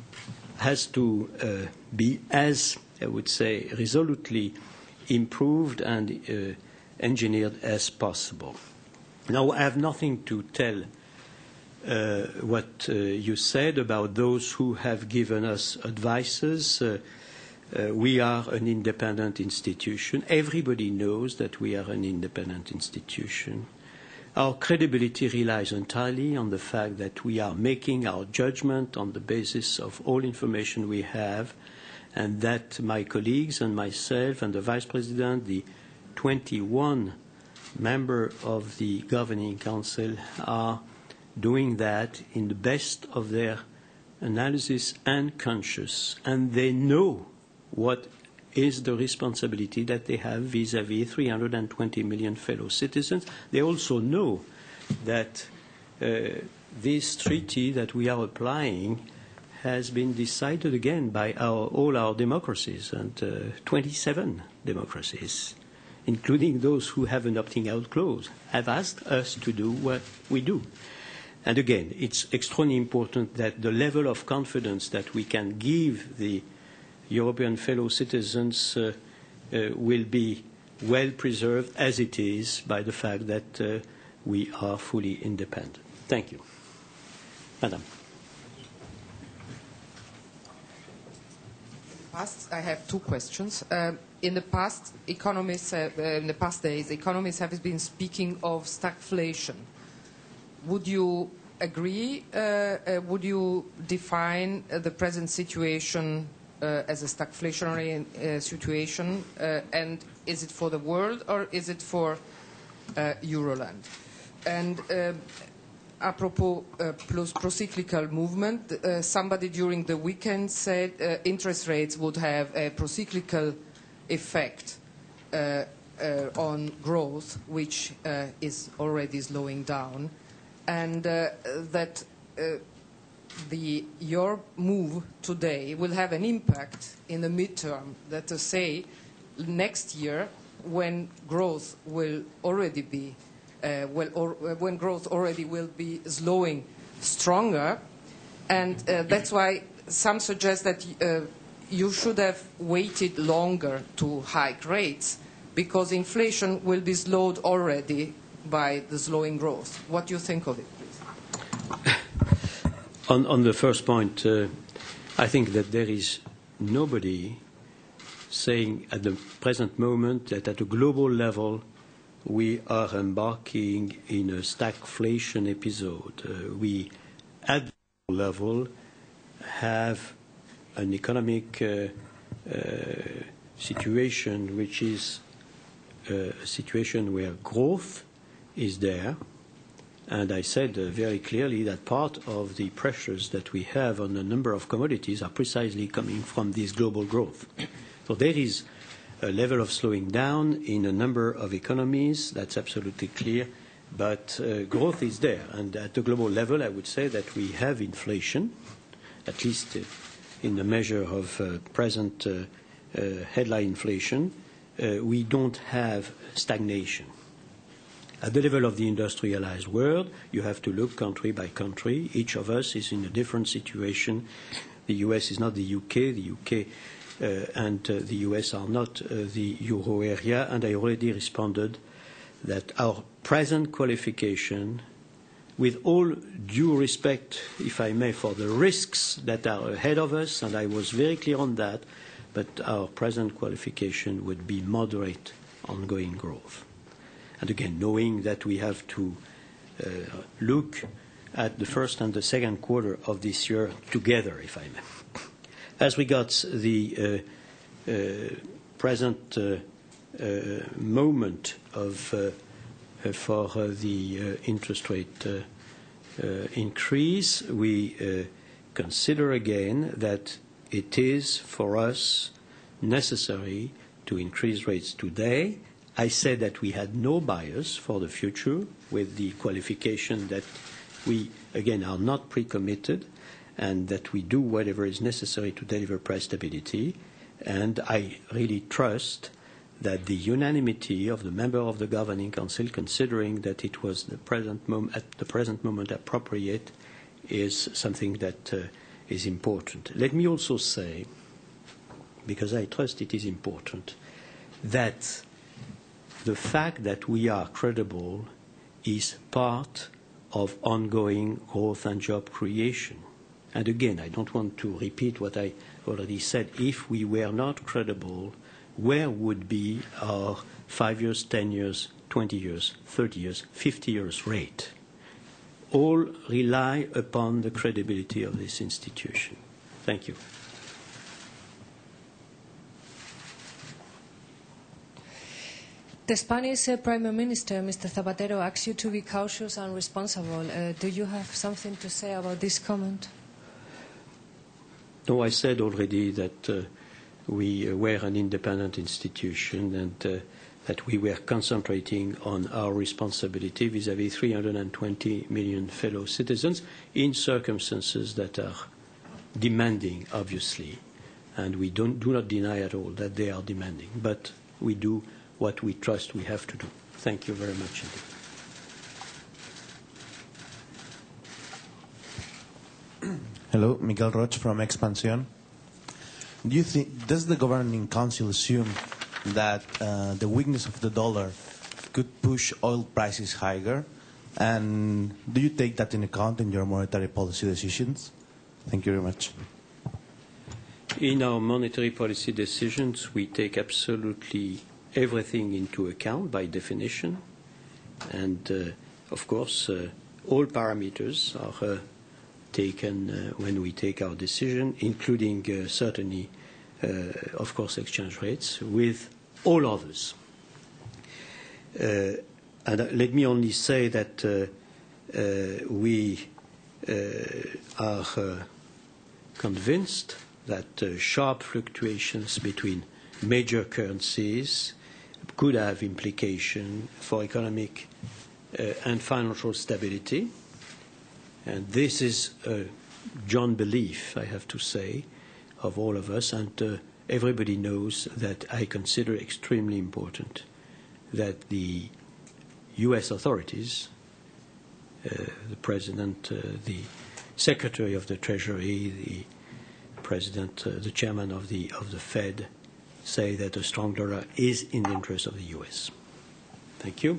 has to uh, be as, I would say, resolutely improved and uh, engineered as possible. Now, I have nothing to tell uh, what uh, you said about those who have given us advices. Uh, uh, we are an independent institution. Everybody knows that we are an independent institution. Our credibility relies entirely on the fact that we are making our judgment on the basis of all information we have, and that my colleagues and myself and the Vice President, the twenty-one members of the Governing Council, are doing that in the best of their analysis and conscience, and they know what is the responsibility that they have vis-à-vis three hundred twenty million fellow citizens. They also know that uh, this treaty that we are applying has been decided again by our, all our democracies, and uh, twenty-seven democracies, including those who have an opting-out clause, have asked us to do what we do. And again, it's extremely important that the level of confidence that we can give the European fellow citizens uh, uh, will be well preserved as it is by the fact that uh, we are fully independent. Thank you. Madam. Past, I have two questions. Um, in the past, economists, uh, uh, in the past days, economists have been speaking of stagflation. Would you agree? Uh, uh, would you define uh, the present situation uh, as a stagflationary uh, situation? Uh, and is it for the world or is it for uh, Euroland? And uh, apropos uh, pro-cyclical movement, uh, somebody during the weekend said uh, interest rates would have a pro-cyclical effect uh, uh, on growth, which uh, is already slowing down, and uh, that uh, the, your move today will have an impact in the midterm, that to say next year when growth will already be Uh, well, or, uh, when growth already will be slowing stronger, and uh, that's why some suggest that uh, you should have waited longer to hike rates, because inflation will be slowed already by the slowing growth. What do you think of it, please? On, on the first point, uh, I think that there is nobody saying at the present moment that at a global level we are embarking in a stagflation episode. Uh, we, at the level, have an economic uh, uh, situation which is uh, a situation where growth is there. And I said uh, very clearly that part of the pressures that we have on a number of commodities are precisely coming from this global growth. So there is a level of slowing down in a number of economies, that's absolutely clear, but uh, growth is there. And at the global level, I would say that we have inflation, at least uh, in the measure of uh, present uh, uh, headline inflation. Uh, we don't have stagnation. At the level of the industrialized world, you have to look country by country. Each of us is in a different situation. The U S is not the U K. The U K Uh, and uh, the U S are not uh, the euro area, and I already responded that our present qualification with all due respect, if I may, for the risks that are ahead of us, and I was very clear on that, but our present qualification would be moderate ongoing growth. And again, knowing that we have to uh, look at the first and the second quarter of this year together, if I may. As regards the uh, uh, present uh, uh, moment of uh, uh, for uh, the uh, interest rate uh, uh, increase, we uh, consider again that it is for us necessary to increase rates today. I said that we had no bias for the future with the qualification that we, again, are not pre-committed and that we do whatever is necessary to deliver price stability. And I really trust that the unanimity of the member of the Governing Council, considering that it was the present mom- at the present moment appropriate, is something that uh, is important. Let me also say, because I trust it is important, that the fact that we are credible is part of ongoing growth and job creation. And again, I don't want to repeat what I already said. If we were not credible, where would be our five years, ten years, twenty years, thirty years, fifty years rate? All rely upon the credibility of this institution. Thank you. The Spanish uh, Prime Minister, Mister Zapatero, asks you to be cautious and responsible. Uh, do you have something to say about this comment? No, I said already that uh, we uh, were an independent institution and uh, that we were concentrating on our responsibility vis-à-vis three hundred twenty million fellow citizens in circumstances that are demanding, obviously. And we don't, do not deny at all that they are demanding. But we do what we trust we have to do. Thank you very much indeed. Hello, Miguel Roch from Expansión. Do you think, does the Governing Council assume that uh, the weakness of the dollar could push oil prices higher? And do you take that into account in your monetary policy decisions? Thank you very much. In our monetary policy decisions, we take absolutely everything into account by definition. And, uh, of course, uh, all parameters are uh, taken uh, when we take our decision, including uh, certainly, uh, of course, exchange rates, with all others. Uh, and uh, let me only say that uh, uh, we uh, are uh, convinced that uh, sharp fluctuations between major currencies could have implication for economic uh, and financial stability. And this is a joint belief, I have to say, of all of us. And uh, everybody knows that I consider extremely important that the U S authorities, uh, the President, uh, the Secretary of the Treasury, the President, uh, the Chairman of the, of the Fed, say that a strong dollar is in the interest of the U S. Thank you.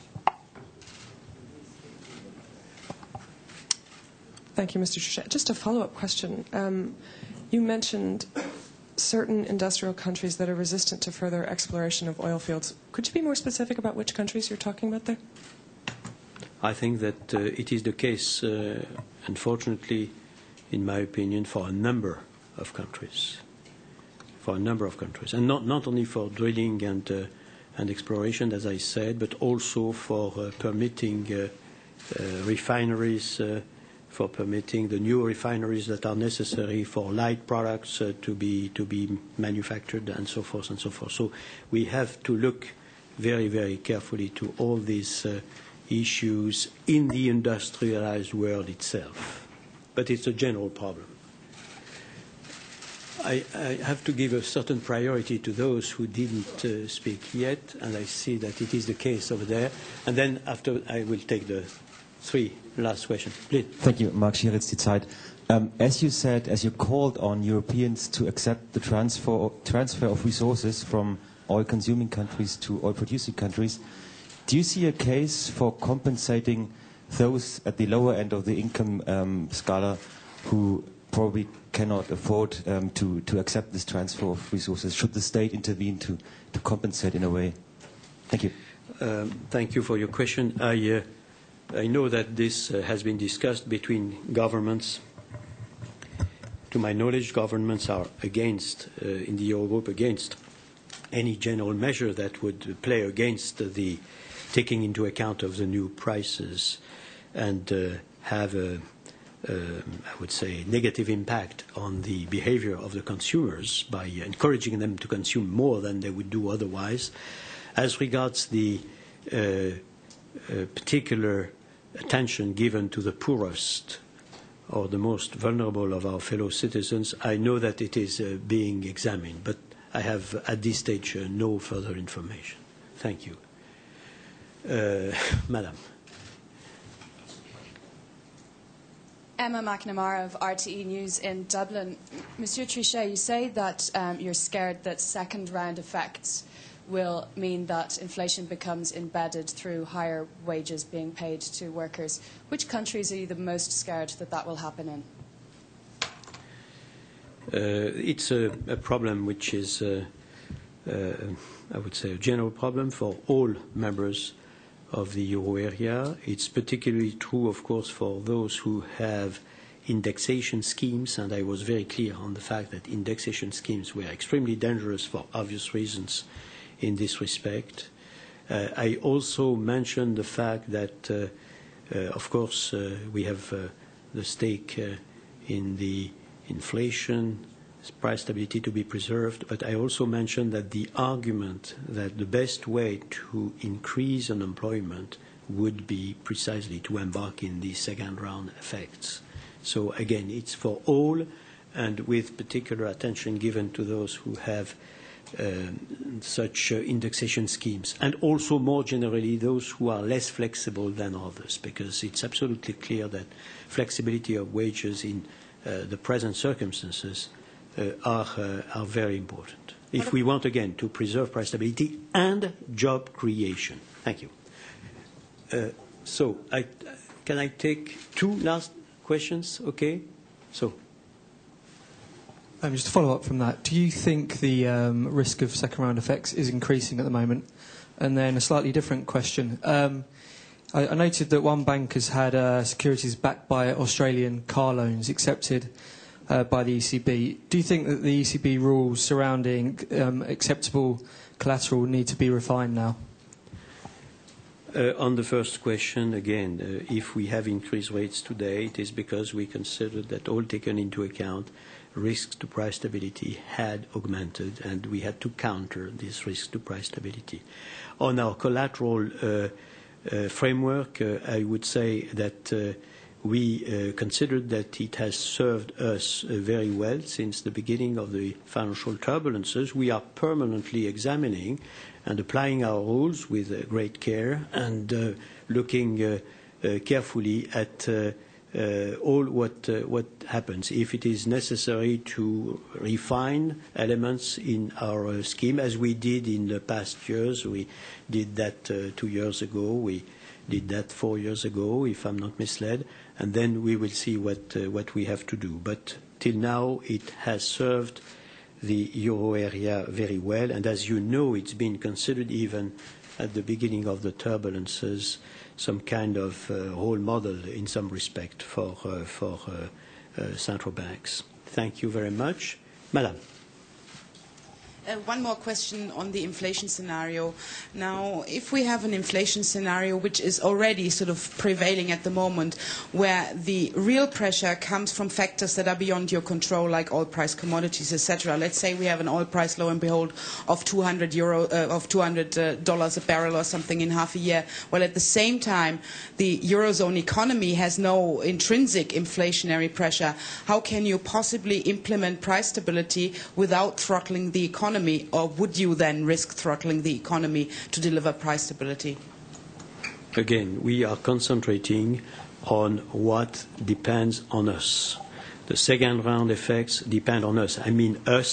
Thank you, Mister Trichet. Just a follow-up question. Um, you mentioned certain industrial countries that are resistant to further exploration of oil fields. Could you be more specific about which countries you're talking about there? I think that uh, it is the case, uh, unfortunately, in my opinion, for a number of countries. For a number of countries. And not, not only for drilling and, uh, and exploration, as I said, but also for uh, permitting uh, uh, refineries, uh, for permitting the new refineries that are necessary for light products uh, to be to be manufactured, and so forth and so forth. So we have to look very, very carefully to all these uh, issues in the industrialized world itself. But it's a general problem. I, I have to give a certain priority to those who didn't uh, speak yet, and I see that it is the case over there. And then after, I will take the three last questions. Please. Thank you, Mark Schieritz, Die Zeit. Um, as you said, as you called on Europeans to accept the transfer, transfer of resources from oil-consuming countries to oil-producing countries, do you see a case for compensating those at the lower end of the income um, scala who probably cannot afford um, to, to accept this transfer of resources? Should the state intervene to, to compensate in a way? Thank you. Um, thank you for your question. I, uh, I know that this uh, has been discussed between governments. To my knowledge, governments are against, uh, in the Eurogroup, against any general measure that would play against the taking into account of the new prices and uh, have a, uh, I would say, negative impact on the behavior of the consumers by encouraging them to consume more than they would do otherwise. As regards the uh, uh, particular attention given to the poorest or the most vulnerable of our fellow citizens, I know that it is uh, being examined, but I have at this stage uh, no further information. Thank you. Uh, Madam. Emma McNamara of R T E News in Dublin. Monsieur Trichet, you say that um, you're scared that second round effects will mean that inflation becomes embedded through higher wages being paid to workers. Which countries are you the most scared that that will happen in? Uh, it's a, a problem which is, uh, uh, I would say, a general problem for all members of the euro area. It's particularly true, of course, for those who have indexation schemes, and I was very clear on the fact that indexation schemes were extremely dangerous for obvious reasons in this respect. Uh, I also mentioned the fact that, uh, uh, of course, uh, we have uh, the stake uh, in the inflation, price stability to be preserved, but I also mentioned that the argument that the best way to increase unemployment would be precisely to embark in the second round effects. So again, it's for all, and with particular attention given to those who have um, such uh, indexation schemes, and also more generally those who are less flexible than others, because it's absolutely clear that flexibility of wages in uh, the present circumstances uh, are, uh, are very important if we want, again, to preserve price stability and job creation. Thank you. Uh, so I, can I take two last questions? Okay. So. Um, just to follow up from that, do you think the um, risk of second round effects is increasing at the moment? And then a slightly different question. Um, I, I noted that one bank has had uh, securities backed by Australian car loans accepted uh, by the E C B. Do you think that the E C B rules surrounding um, acceptable collateral need to be refined now? Uh, on the first question, again, uh, if we have increased rates today, it is because we consider that all taken into account, risks to price stability had augmented, and we had to counter this risk to price stability. On our collateral uh, uh, framework, uh, I would say that uh, we uh, considered that it has served us uh, very well since the beginning of the financial turbulences. We are permanently examining and applying our rules with uh, great care and uh, looking uh, uh, carefully at uh, Uh, all what uh, what happens. If it is necessary to refine elements in our uh, scheme, as we did in the past years, we did that uh, two years ago, we did that four years ago, if I'm not misled, and then we will see what uh, what we have to do. But till now, it has served the euro area very well, and as you know, it's been considered even at the beginning of the turbulences some kind of uh, role model in some respect for, uh, for uh, uh, central banks. Thank you very much. Madam. Uh, one more question on the inflation scenario. Now, if we have an inflation scenario which is already sort of prevailing at the moment, where the real pressure comes from factors that are beyond your control, like oil price, commodities, et cetera. Let's say we have an oil price, lo and behold, of two hundred euro, uh, of two hundred dollars a barrel or something in half a year. Well, at the same time, the eurozone economy has no intrinsic inflationary pressure. How can you possibly implement price stability without throttling the economy? Or would you then risk throttling the economy to deliver price stability? Again, we are concentrating on what depends on us. The second round effects depend on us. I mean us,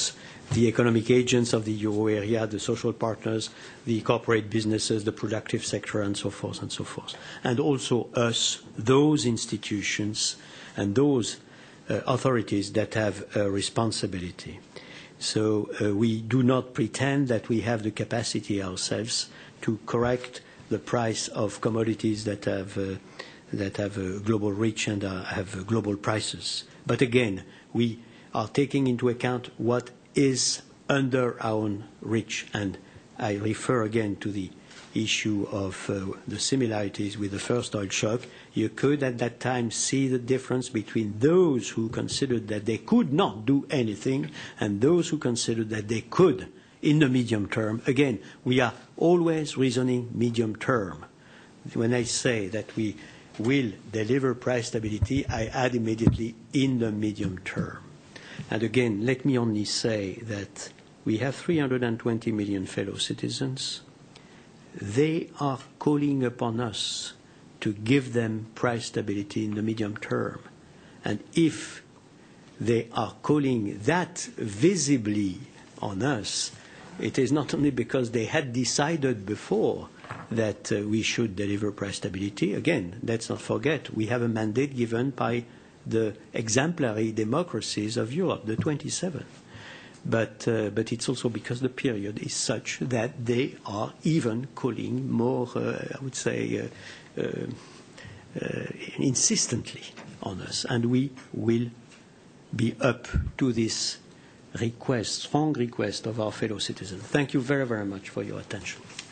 the economic agents of the euro area, the social partners, the corporate businesses, the productive sector, and so forth and so forth. And also us, those institutions and those uh, authorities that have a responsibility. So uh, we do not pretend that we have the capacity ourselves to correct the price of commodities that have, uh, that have a global reach and uh, have uh, global prices. But again, we are taking into account what is under our own reach. And I refer again to the issue of uh, the similarities with the first oil shock. You could at that time see the difference between those who considered that they could not do anything and those who considered that they could in the medium term. Again, we are always reasoning medium term. When I say that we will deliver price stability, I add immediately in the medium term. And again, let me only say that we have three hundred twenty million fellow citizens. They are calling upon us to give them price stability in the medium term. And if they are calling that visibly on us, it is not only because they had decided before that uh, we should deliver price stability. Again, let's not forget, we have a mandate given by the exemplary democracies of Europe, the twenty-seven. But, uh, but it's also because the period is such that they are even calling more, uh, I would say, uh, uh, uh, insistently on us. And we will be up to this request, strong request of our fellow citizens. Thank you very, very much for your attention.